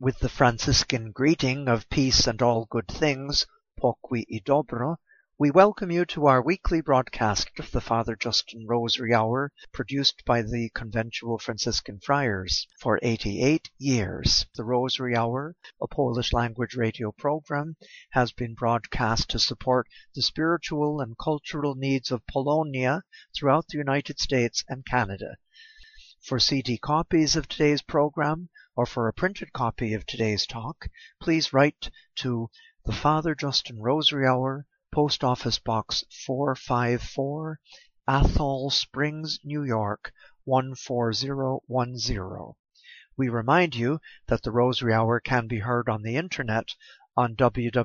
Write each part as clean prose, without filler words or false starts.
With the Franciscan greeting of peace and all good things, pokój i dobro, we welcome you to our weekly broadcast of the Father Justin Rosary Hour, produced by the Conventual Franciscan Friars for 88 years. The Rosary Hour, a Polish-language radio program, has been broadcast to support the spiritual and cultural needs of Polonia throughout the United States and Canada. For CD copies of today's program, or for a printed copy of today's talk, please write to the Father Justin Rosary Hour, Post Office Box 454, Athol Springs, New York 14010. We remind you that the Rosary Hour can be heard on the internet on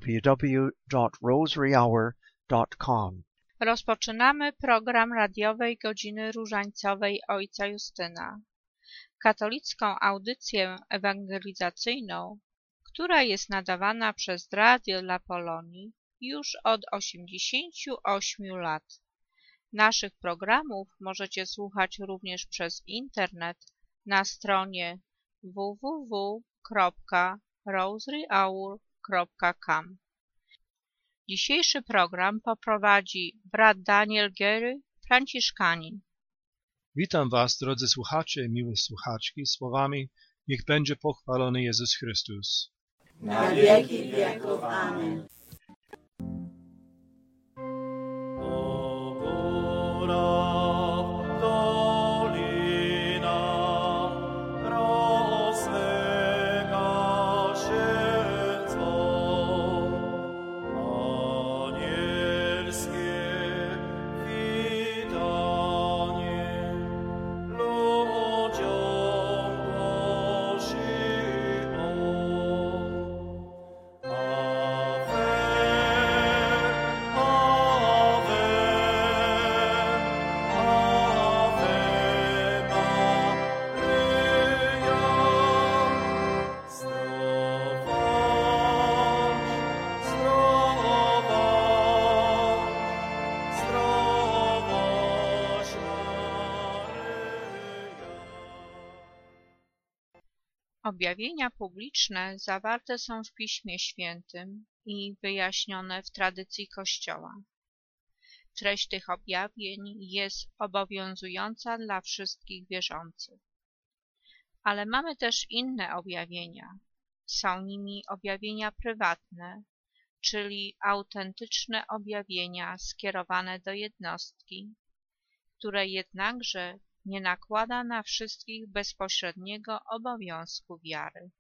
www.rosaryhour.com. Rozpoczynamy program radiowej Godziny Różańcowej Ojca Justyna, katolicką audycję ewangelizacyjną, która jest nadawana przez Radio dla Polonii już od 88 lat. Naszych programów możecie słuchać również przez internet na stronie www.rosaryhour.com. Dzisiejszy program poprowadzi brat Daniel Gery, franciszkanin. Witam Was, drodzy słuchacze i miłe słuchaczki, słowami: niech będzie pochwalony Jezus Chrystus. Na wieki wieków. Amen. Objawienia publiczne zawarte są w Piśmie Świętym i wyjaśnione w tradycji Kościoła. Treść tych objawień jest obowiązująca dla wszystkich wierzących. Ale mamy też inne objawienia. Są nimi objawienia prywatne, czyli autentyczne objawienia skierowane do jednostki, które jednakże nie nakłada na wszystkich bezpośredniego obowiązku wiary.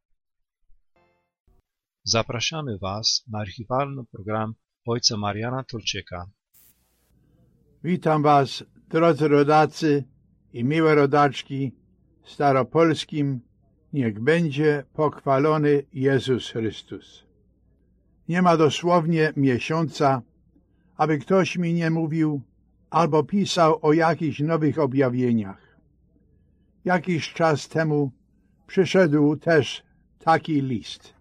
Zapraszamy Was na archiwalny program ojca Mariana Turczyka. Witam Was, drodzy rodacy i miłe rodaczki, staropolskim niech będzie pochwalony Jezus Chrystus. Nie ma dosłownie miesiąca, aby ktoś mi nie mówił albo pisał o jakichś nowych objawieniach. Jakiś czas temu przyszedł też taki list.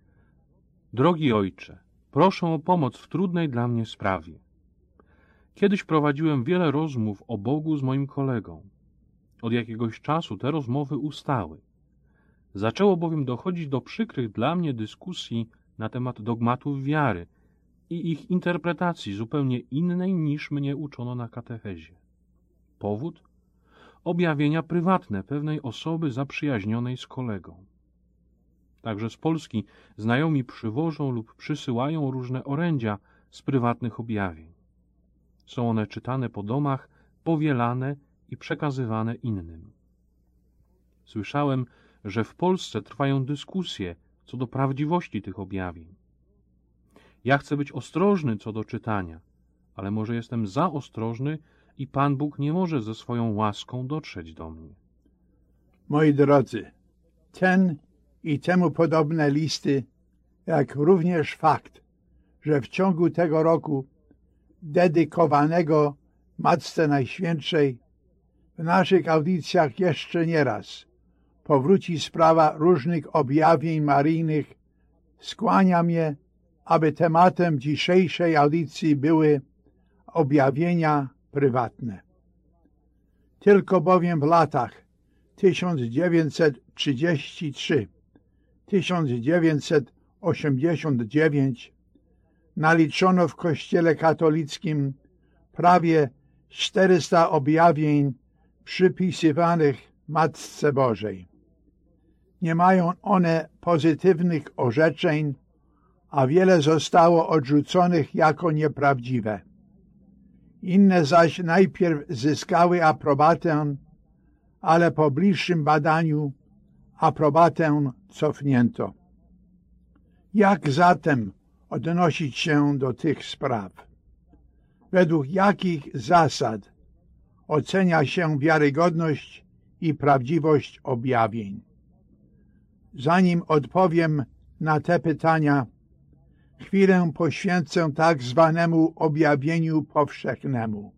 Drogi ojcze, proszę o pomoc w trudnej dla mnie sprawie. Kiedyś prowadziłem wiele rozmów o Bogu z moim kolegą. Od jakiegoś czasu te rozmowy ustały. Zaczęło bowiem dochodzić do przykrych dla mnie dyskusji na temat dogmatów wiary i ich interpretacji zupełnie innej niż mnie uczono na katechezie. Powód? Objawienia prywatne pewnej osoby zaprzyjaźnionej z kolegą. Także z Polski znajomi przywożą lub przysyłają różne orędzia z prywatnych objawień. Są one czytane po domach, powielane i przekazywane innym. Słyszałem, że w Polsce trwają dyskusje co do prawdziwości tych objawień. Ja chcę być ostrożny co do czytania, ale może jestem za ostrożny i Pan Bóg nie może ze swoją łaską dotrzeć do mnie. Moi drodzy, ten i temu podobne listy, jak również fakt, że w ciągu tego roku dedykowanego Matce Najświętszej w naszych audycjach jeszcze nieraz powróci sprawa różnych objawień maryjnych, skłania mnie, aby tematem dzisiejszej audycji były objawienia prywatne. Tylko bowiem w latach 1933 1989 naliczono w Kościele katolickim prawie 400 objawień przypisywanych Matce Bożej. Nie mają one pozytywnych orzeczeń, a wiele zostało odrzuconych jako nieprawdziwe. Inne zaś najpierw zyskały aprobatę, ale po bliższym badaniu aprobatę cofnięto. Jak zatem odnosić się do tych spraw? Według jakich zasad ocenia się wiarygodność i prawdziwość objawień? Zanim odpowiem na te pytania, chwilę poświęcę tak zwanemu objawieniu powszechnemu.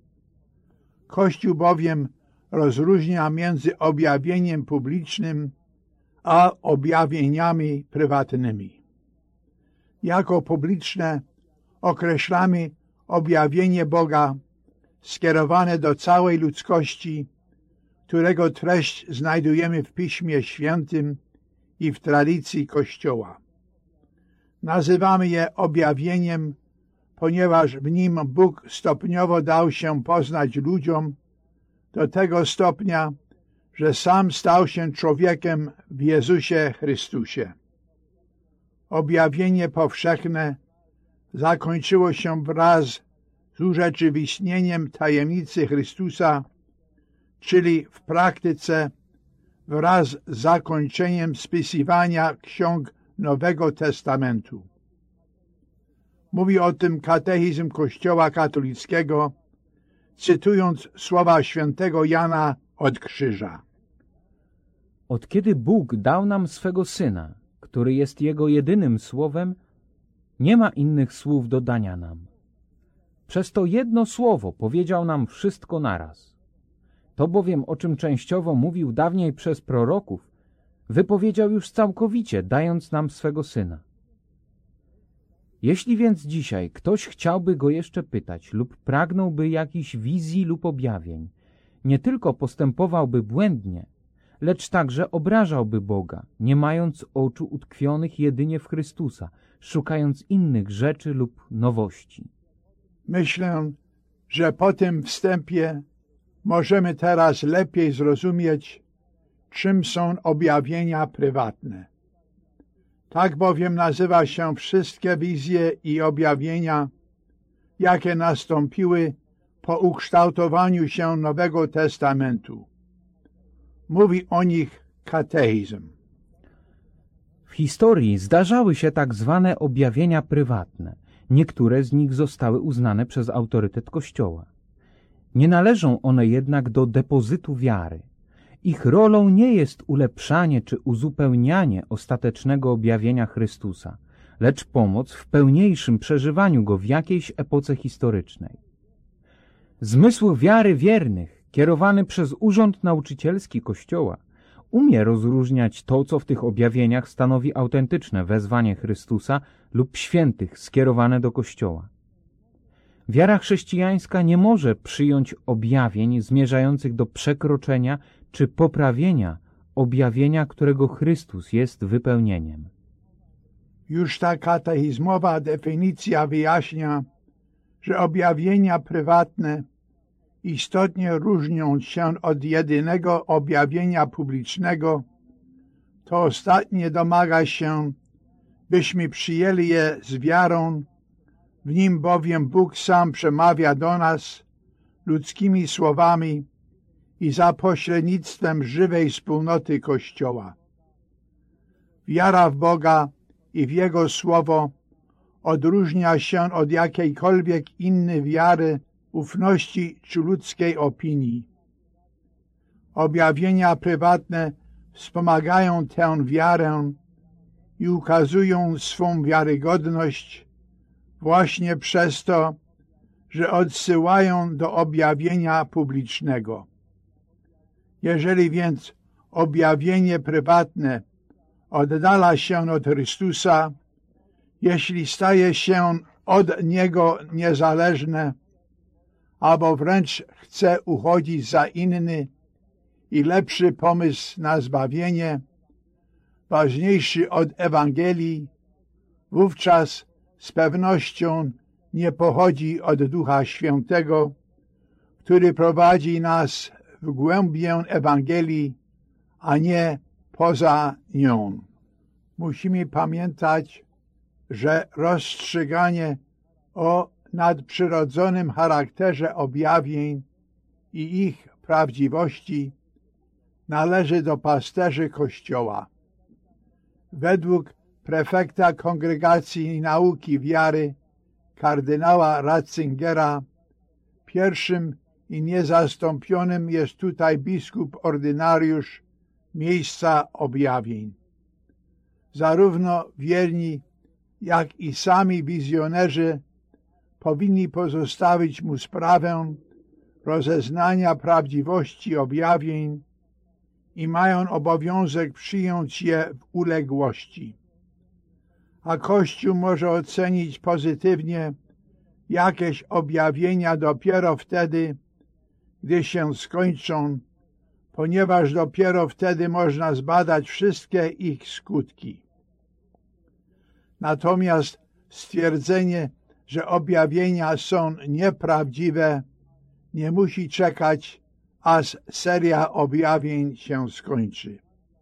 Kościół bowiem rozróżnia między objawieniem publicznym a objawieniami prywatnymi. Jako publiczne określamy objawienie Boga skierowane do całej ludzkości, którego treść znajdujemy w Piśmie Świętym i w tradycji Kościoła. Nazywamy je objawieniem, ponieważ w nim Bóg stopniowo dał się poznać ludziom do tego stopnia, że sam stał się człowiekiem w Jezusie Chrystusie. Objawienie powszechne zakończyło się wraz z urzeczywistnieniem tajemnicy Chrystusa, czyli w praktyce wraz z zakończeniem spisywania ksiąg Nowego Testamentu. Mówi o tym katechizm Kościoła katolickiego, cytując słowa świętego Jana od krzyża. Od kiedy Bóg dał nam swego Syna, który jest Jego jedynym słowem, nie ma innych słów do dania nam. Przez to jedno słowo powiedział nam wszystko naraz. To bowiem, o czym częściowo mówił dawniej przez proroków, wypowiedział już całkowicie, dając nam swego Syna. Jeśli więc dzisiaj ktoś chciałby Go jeszcze pytać lub pragnąłby jakichś wizji lub objawień, nie tylko postępowałby błędnie, lecz także obrażałby Boga, nie mając oczu utkwionych jedynie w Chrystusa, szukając innych rzeczy lub nowości. Myślę, że po tym wstępie możemy teraz lepiej zrozumieć, czym są objawienia prywatne. Tak bowiem nazywa się wszystkie wizje i objawienia, jakie nastąpiły po ukształtowaniu się Nowego Testamentu. Mówi o nich katechizm. W historii zdarzały się tak zwane objawienia prywatne. Niektóre z nich zostały uznane przez autorytet Kościoła. Nie należą one jednak do depozytu wiary. Ich rolą nie jest ulepszanie czy uzupełnianie ostatecznego objawienia Chrystusa, lecz pomoc w pełniejszym przeżywaniu Go w jakiejś epoce historycznej. Zmysł wiary wiernych, kierowany przez urząd nauczycielski Kościoła, umie rozróżniać to, co w tych objawieniach stanowi autentyczne wezwanie Chrystusa lub świętych skierowane do Kościoła. Wiara chrześcijańska nie może przyjąć objawień zmierzających do przekroczenia czy poprawienia objawienia, którego Chrystus jest wypełnieniem. Już ta katechizmowa definicja wyjaśnia, że objawienia prywatne, istotnie różniąc się od jedynego objawienia publicznego, to ostatnie domaga się, byśmy przyjęli je z wiarą, w nim bowiem Bóg sam przemawia do nas ludzkimi słowami i za pośrednictwem żywej wspólnoty Kościoła. Wiara w Boga i w Jego Słowo odróżnia się od jakiejkolwiek innej wiary, ufności czy ludzkiej opinii. Objawienia prywatne wspomagają tę wiarę i ukazują swą wiarygodność właśnie przez to, że odsyłają do objawienia publicznego. Jeżeli więc objawienie prywatne oddala się od Chrystusa, jeśli staje się od Niego niezależne, albo wręcz chce uchodzić za inny i lepszy pomysł na zbawienie, ważniejszy od Ewangelii, wówczas z pewnością nie pochodzi od Ducha Świętego, który prowadzi nas w głębię Ewangelii, a nie poza nią. Musimy pamiętać, że rozstrzyganie o nadprzyrodzonym charakterze objawień i ich prawdziwości należy do pasterzy Kościoła. Według prefekta Kongregacji Nauki Wiary kardynała Ratzingera pierwszym i niezastąpionym jest tutaj biskup ordynariusz miejsca objawień. Zarówno wierni, jak i sami wizjonerzy powinni pozostawić mu sprawę rozeznania prawdziwości objawień i mają obowiązek przyjąć je w uległości. A Kościół może ocenić pozytywnie jakieś objawienia dopiero wtedy, gdy się skończą, ponieważ dopiero wtedy można zbadać wszystkie ich skutki. Natomiast stwierdzenie, że objawienia są nieprawdziwe, nie musi czekać, aż seria objawień się skończy.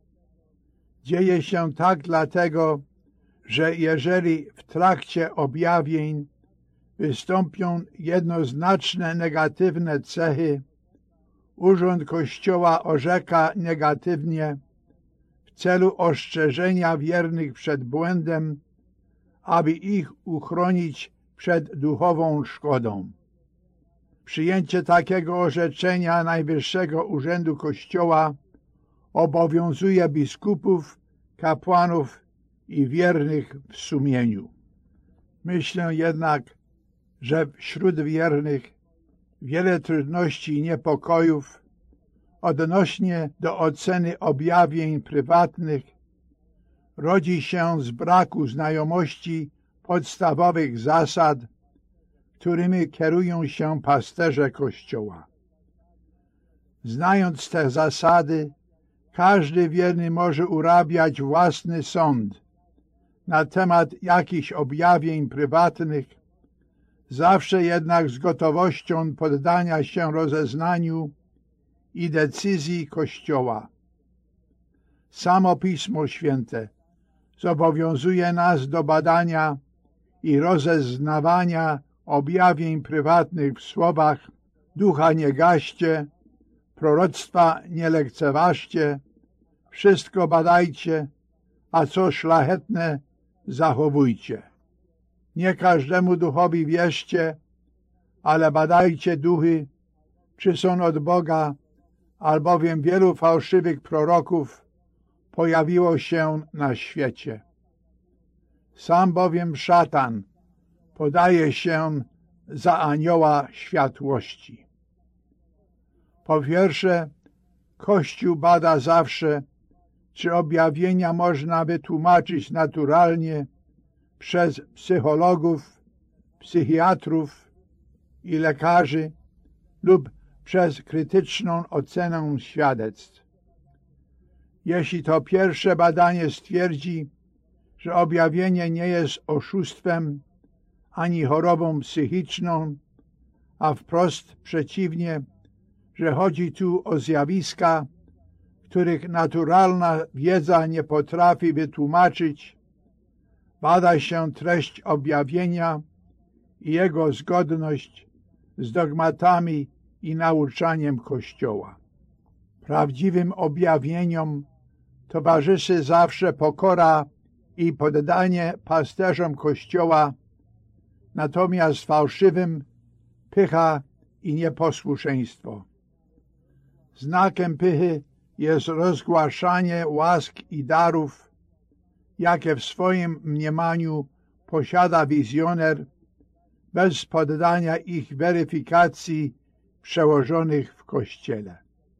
Dzieje się tak dlatego, że jeżeli w trakcie objawień wystąpią jednoznaczne negatywne cechy, Urząd Kościoła orzeka negatywnie w celu ostrzeżenia wiernych przed błędem, aby ich uchronić przed duchową szkodą. Przyjęcie takiego orzeczenia Najwyższego Urzędu Kościoła obowiązuje biskupów, kapłanów i wiernych w sumieniu. Myślę jednak, że wśród wiernych wiele trudności i niepokojów odnośnie do oceny objawień prywatnych rodzi się z braku znajomości podstawowych zasad, którymi kierują się pasterze Kościoła. Znając te zasady, każdy wierny może urabiać własny sąd na temat jakichś objawień prywatnych, zawsze jednak z gotowością poddania się rozeznaniu i decyzji Kościoła. Samo Pismo Święte zobowiązuje nas do badania i rozeznawania objawień prywatnych w słowach: ducha nie gaście, proroctwa nie lekceważcie, wszystko badajcie, a co szlachetne zachowujcie. Nie każdemu duchowi wierzcie, ale badajcie duchy, czy są od Boga, albowiem wielu fałszywych proroków pojawiło się na świecie. Sam bowiem szatan podaje się za anioła światłości. Po pierwsze, Kościół bada zawsze, czy objawienia można wytłumaczyć naturalnie przez psychologów, psychiatrów i lekarzy lub przez krytyczną ocenę świadectw. Jeśli to pierwsze badanie stwierdzi, że objawienie nie jest oszustwem ani chorobą psychiczną, a wprost przeciwnie, że chodzi tu o zjawiska, których naturalna wiedza nie potrafi wytłumaczyć, bada się treść objawienia i jego zgodność z dogmatami i nauczaniem Kościoła. Prawdziwym objawieniom towarzyszy zawsze pokora i poddanie pasterzom Kościoła, natomiast fałszywym pycha i nieposłuszeństwo. Znakiem pychy jest rozgłaszanie łask i darów, jakie w swoim mniemaniu posiada wizjoner, bez poddania ich weryfikacji przełożonych w Kościele.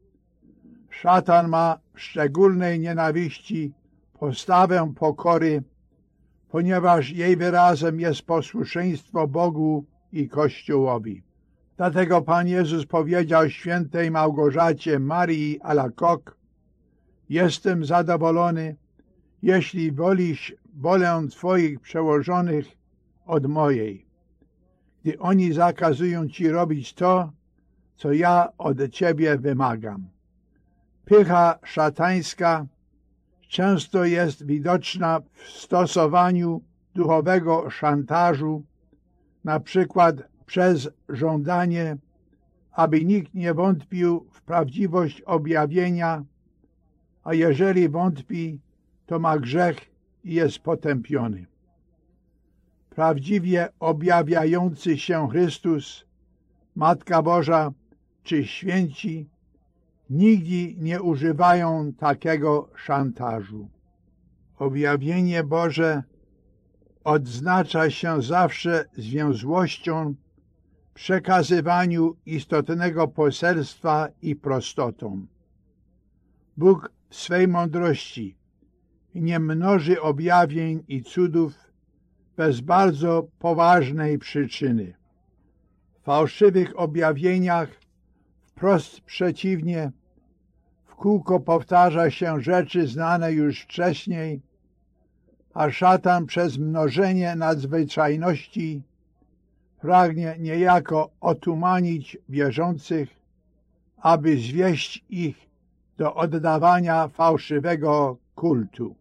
Szatan ma w szczególnej nienawiści postawę pokory, ponieważ jej wyrazem jest posłuszeństwo Bogu i Kościołowi. Dlatego Pan Jezus powiedział świętej Małgorzacie Marii Alacoque: jestem zadowolony, jeśli wolisz wolę Twoich przełożonych od mojej, gdy oni zakazują Ci robić to, co ja od Ciebie wymagam. Pycha szatańska często jest widoczna w stosowaniu duchowego szantażu, na przykład przez żądanie, aby nikt nie wątpił w prawdziwość objawienia, a jeżeli wątpi, to ma grzech i jest potępiony. Prawdziwie objawiający się Chrystus, Matka Boża czy święci nigdy nie używają takiego szantażu. Objawienie Boże odznacza się zawsze zwięzłością, przekazywaniu istotnego poselstwa i prostotą. Bóg w swej mądrości nie mnoży objawień i cudów bez bardzo poważnej przyczyny. W fałszywych objawieniach wprost przeciwnie, w kółko powtarza się rzeczy znane już wcześniej, a szatan przez mnożenie nadzwyczajności pragnie niejako otumanić wierzących, aby zwieść ich do oddawania fałszywego kultu.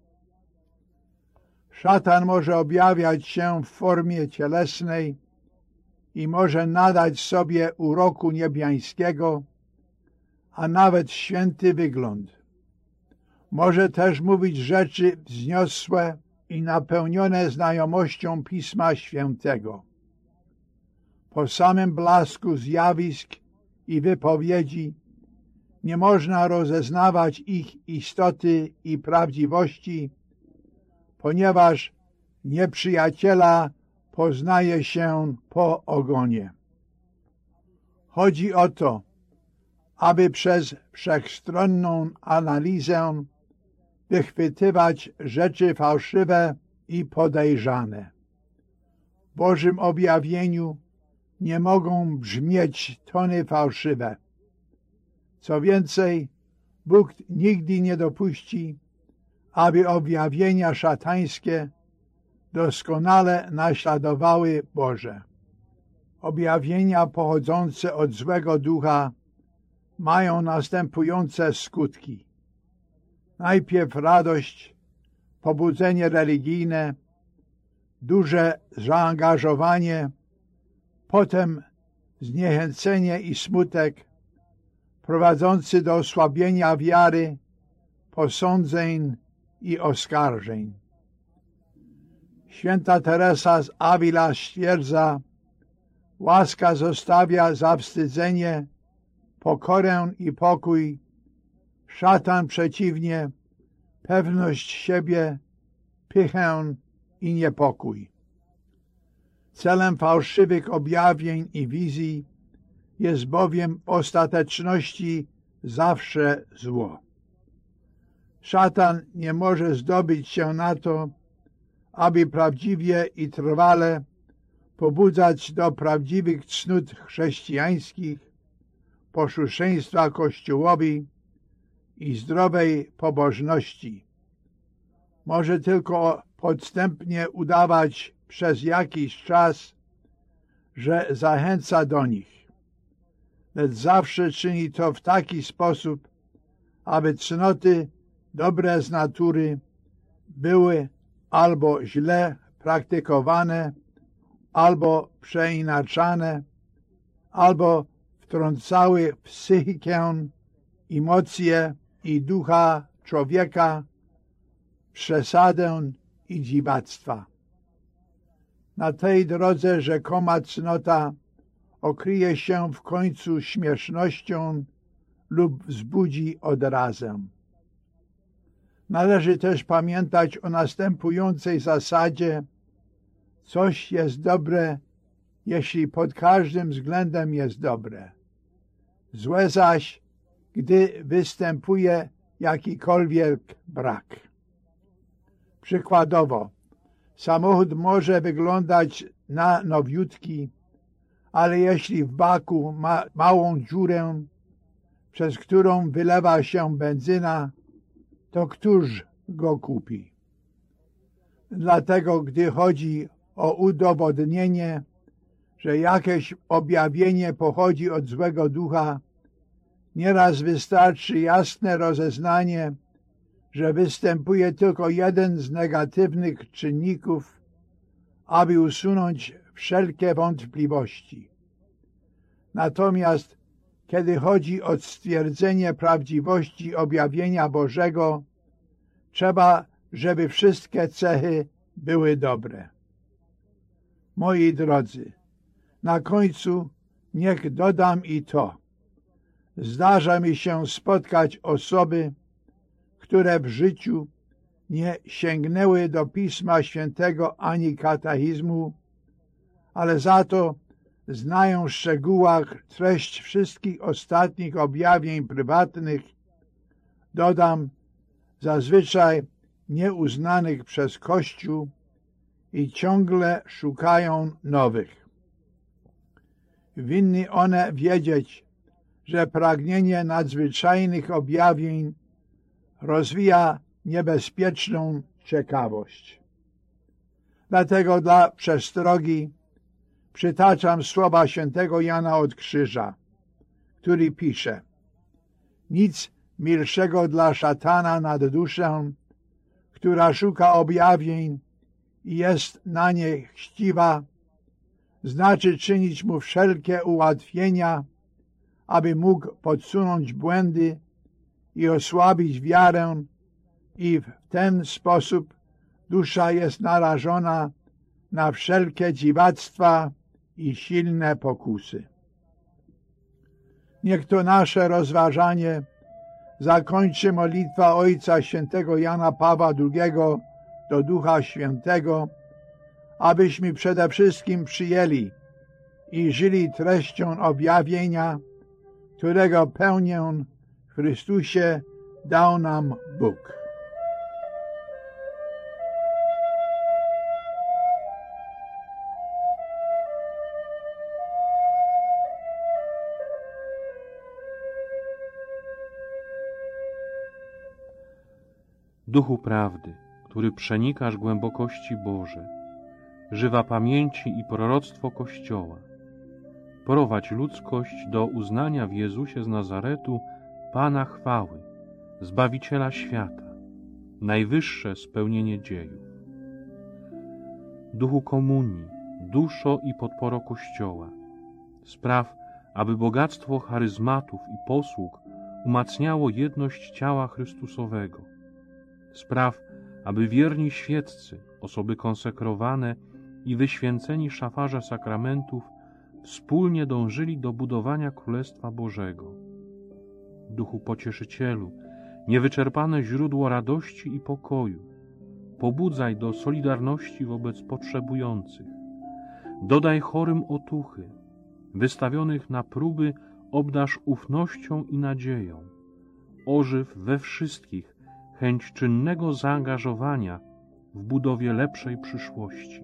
Szatan może objawiać się w formie cielesnej i może nadać sobie uroku niebiańskiego, a nawet święty wygląd. Może też mówić rzeczy wzniosłe i napełnione znajomością Pisma Świętego. Po samym blasku zjawisk i wypowiedzi nie można rozeznawać ich istoty i prawdziwości, ponieważ nieprzyjaciela poznaje się po ogonie. Chodzi o to, aby przez wszechstronną analizę wychwytywać rzeczy fałszywe i podejrzane. W Bożym objawieniu nie mogą brzmieć tony fałszywe. Co więcej, Bóg nigdy nie dopuści, aby objawienia szatańskie doskonale naśladowały Boże. Objawienia pochodzące od złego ducha mają następujące skutki. Najpierw radość, pobudzenie religijne, duże zaangażowanie, potem zniechęcenie i smutek, prowadzący do osłabienia wiary, posądzeń i oskarżeń. Święta Teresa z Avila stwierdza: łaska zostawia zawstydzenie, pokorę i pokój, szatan przeciwnie, pewność siebie, pychę i niepokój. Celem fałszywych objawień i wizji jest bowiem w ostateczności zawsze zło. Szatan nie może zdobyć się na to, aby prawdziwie i trwale pobudzać do prawdziwych cnót chrześcijańskich, posłuszeństwa Kościołowi i zdrowej pobożności. Może tylko podstępnie udawać przez jakiś czas, że zachęca do nich, lecz zawsze czyni to w taki sposób, aby cnoty dobre z natury były albo źle praktykowane, albo przeinaczane, albo wtrącały w psychikę, emocje i ducha człowieka przesadę i dziwactwa. Na tej drodze rzekoma cnota okryje się w końcu śmiesznością lub wzbudzi odrazę. Należy też pamiętać o następującej zasadzie: coś jest dobre, jeśli pod każdym względem jest dobre. Złe zaś, gdy występuje jakikolwiek brak. Przykładowo, samochód może wyglądać na nowiutki, ale jeśli w baku ma małą dziurę, przez którą wylewa się benzyna, to któż go kupi? Dlatego, gdy chodzi o udowodnienie, że jakieś objawienie pochodzi od złego ducha, nieraz wystarczy jasne rozeznanie, że występuje tylko jeden z negatywnych czynników, aby usunąć wszelkie wątpliwości. Natomiast kiedy chodzi o stwierdzenie prawdziwości objawienia Bożego, trzeba, żeby wszystkie cechy były dobre. Moi drodzy, na końcu niech dodam i to. Zdarza mi się spotkać osoby, które w życiu nie sięgnęły do Pisma Świętego ani katechizmu, ale za to znają w szczegółach treść wszystkich ostatnich objawień prywatnych, dodam, zazwyczaj nieuznanych przez Kościół, i ciągle szukają nowych. Winny one wiedzieć, że pragnienie nadzwyczajnych objawień rozwija niebezpieczną ciekawość. Dlatego dla przestrogi przytaczam słowa świętego Jana od Krzyża, który pisze: nic milszego dla szatana nad duszę, która szuka objawień i jest na nie chciwa, znaczy czynić mu wszelkie ułatwienia, aby mógł podsunąć błędy i osłabić wiarę, i w ten sposób dusza jest narażona na wszelkie dziwactwa i silne pokusy. Niech to nasze rozważanie zakończy modlitwa Ojca Świętego Jana Pawła II do Ducha Świętego, abyśmy przede wszystkim przyjęli i żyli treścią objawienia, którego pełnię w Chrystusie dał nam Bóg. Duchu prawdy, który przenikasz głębokości Boże, żywa pamięci i proroctwo Kościoła, prowadź ludzkość do uznania w Jezusie z Nazaretu Pana chwały, Zbawiciela świata, najwyższe spełnienie dziejów. Duchu komunii, duszo i podporo Kościoła, spraw, aby bogactwo charyzmatów i posług umacniało jedność ciała Chrystusowego. Spraw, aby wierni świeccy, osoby konsekrowane i wyświęceni szafarze sakramentów wspólnie dążyli do budowania Królestwa Bożego. Duchu Pocieszycielu, niewyczerpane źródło radości i pokoju, pobudzaj do solidarności wobec potrzebujących. Dodaj chorym otuchy, wystawionych na próby obdarz ufnością i nadzieją. Ożyw we wszystkich chęć czynnego zaangażowania w budowie lepszej przyszłości.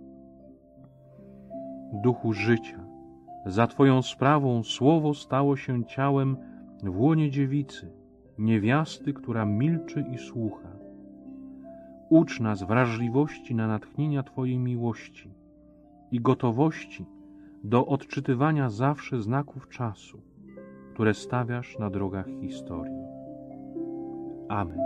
Duchu życia, za Twoją sprawą słowo stało się ciałem w łonie dziewicy, niewiasty, która milczy i słucha. Ucz nas wrażliwości na natchnienia Twojej miłości i gotowości do odczytywania zawsze znaków czasu, które stawiasz na drogach historii. Amen.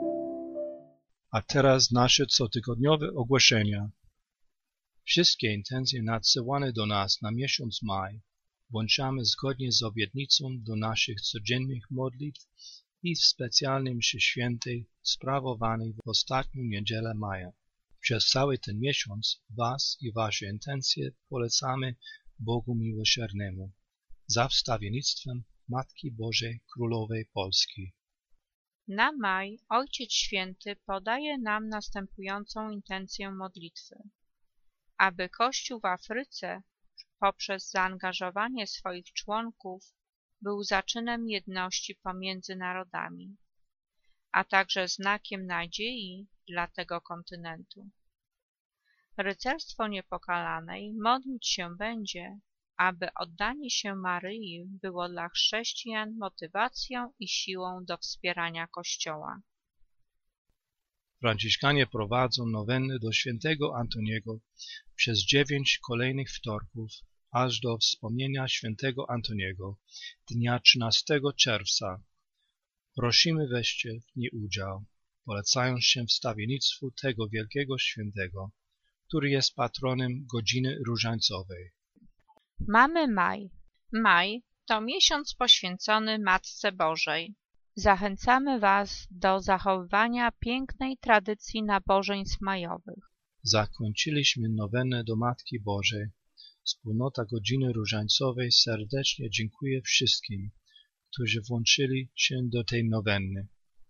A teraz nasze cotygodniowe ogłoszenia. Wszystkie intencje nadsyłane do nas na miesiąc maj włączamy zgodnie z obietnicą do naszych codziennych modlitw i w specjalnej mszy świętej sprawowanej w ostatnią niedzielę maja. Przez cały ten miesiąc Was i Wasze intencje polecamy Bogu Miłosiernemu za wstawiennictwem Matki Bożej Królowej Polski. Na maj Ojciec Święty podaje nam następującą intencję modlitwy. Aby Kościół w Afryce poprzez zaangażowanie swoich członków był zaczynem jedności pomiędzy narodami, a także znakiem nadziei dla tego kontynentu. Rycerstwo Niepokalanej modlić się będzie, aby oddanie się Maryi było dla chrześcijan motywacją i siłą do wspierania Kościoła. Franciszkanie prowadzą nowenny do świętego Antoniego przez 9 kolejnych wtorków, aż do wspomnienia świętego Antoniego, dnia 13 czerwca. Prosimy, weźcie w niej udział, polecając się wstawiennictwu tego wielkiego świętego, który jest patronem godziny różańcowej. Mamy maj. Maj to miesiąc poświęcony Matce Bożej. Zachęcamy Was do zachowywania pięknej tradycji nabożeństw majowych. Zakończyliśmy nowennę do Matki Bożej. Wspólnota Godziny Różańcowej serdecznie dziękuję wszystkim, którzy włączyli się do tej nowenny.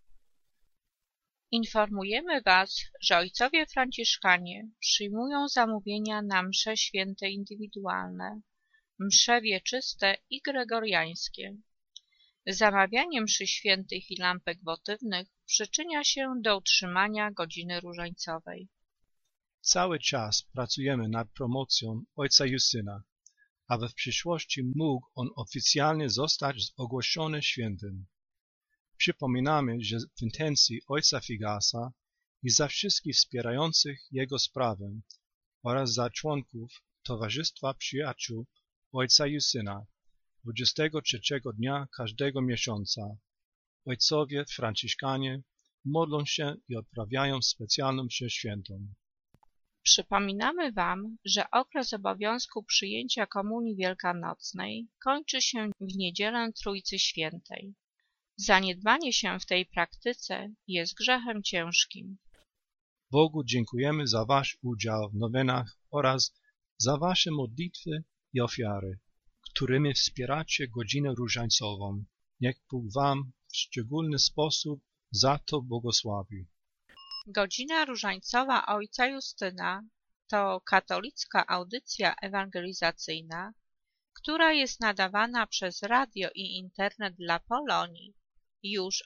Informujemy Was, że ojcowie franciszkanie przyjmują zamówienia na msze święte indywidualne, msze wieczyste i gregoriańskie. Zamawianie mszy świętych i lampek wotywnych przyczynia się do utrzymania Godziny Różańcowej. Cały czas pracujemy nad promocją ojca Justyna, aby w przyszłości mógł on oficjalnie zostać ogłoszony świętym. Przypominamy, że w intencji ojca Figasa i za wszystkich wspierających jego sprawę oraz za członków Towarzystwa Przyjaciół ojca Justyna 23 dnia każdego miesiąca ojcowie franciszkanie modlą się i odprawiają specjalną mszę świętą. Przypominamy Wam, że okres obowiązku przyjęcia Komunii Wielkanocnej kończy się w niedzielę Trójcy Świętej. Zaniedbanie się w tej praktyce jest grzechem ciężkim. Bogu dziękujemy za Wasz udział w nowenach oraz za Wasze modlitwy i ofiary, którymi wspieracie Godzinę Różańcową. Niech Bóg Wam w szczególny sposób za to błogosławi. Godzina Różańcowa ojca Justyna to katolicka audycja ewangelizacyjna, która jest nadawana przez radio i internet dla Polonii już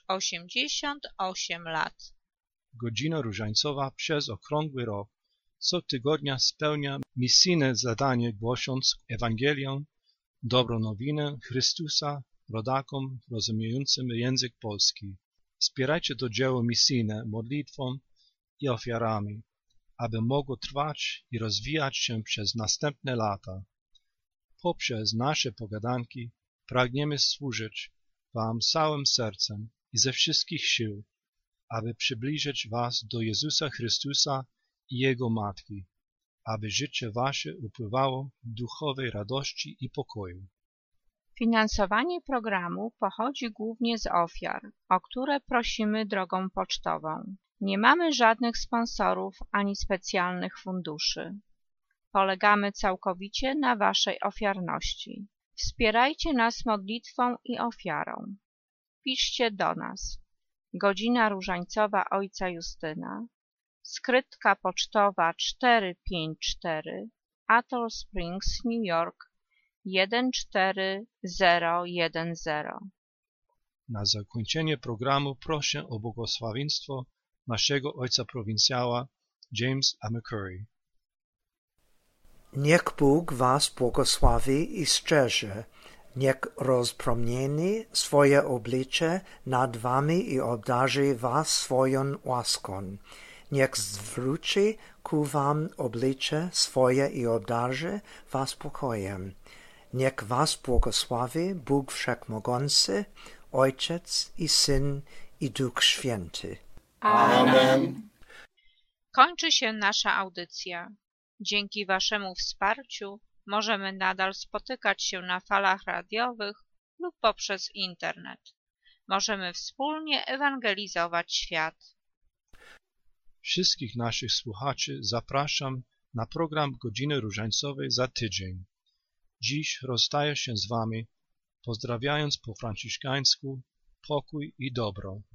88 lat. Godzina Różańcowa przez okrągły rok co tygodnia spełnia misyjne zadanie, głosząc Ewangelię, dobrą nowinę Chrystusa rodakom rozumiejącym język polski. Wspierajcie to dzieło misyjne modlitwą i ofiarami, aby mogło trwać i rozwijać się przez następne lata. Poprzez nasze pogadanki pragniemy służyć Wam całym sercem i ze wszystkich sił, aby przybliżyć Was do Jezusa Chrystusa i Jego Matki, aby życie Wasze upływało w duchowej radości i pokoju. Finansowanie programu pochodzi głównie z ofiar, o które prosimy drogą pocztową. Nie mamy żadnych sponsorów ani specjalnych funduszy. Polegamy całkowicie na Waszej ofiarności. Wspierajcie nas modlitwą i ofiarą. Piszcie do nas. Godzina Różańcowa ojca Justyna, skrytka pocztowa 454, Atoll Springs, New York 14010. Na zakończenie programu proszę o błogosławieństwo naszego ojca prowincjała James A. McCurry. Niech Bóg was błogosławi i strzeże. Niech rozpromieni swoje oblicze nad wami i obdarzy was swoją łaską. Niech zwróci ku wam oblicze swoje i obdarzy was pokojem. Niech was błogosławi Bóg Wszechmogący, Ojciec i Syn i Duch Święty. Amen. Kończy się nasza audycja. Dzięki Waszemu wsparciu możemy nadal spotykać się na falach radiowych lub poprzez internet. Możemy wspólnie ewangelizować świat. Wszystkich naszych słuchaczy zapraszam na program Godziny Różańcowej za tydzień. Dziś rozstaję się z Wami, pozdrawiając po franciszkańsku pokój i dobro.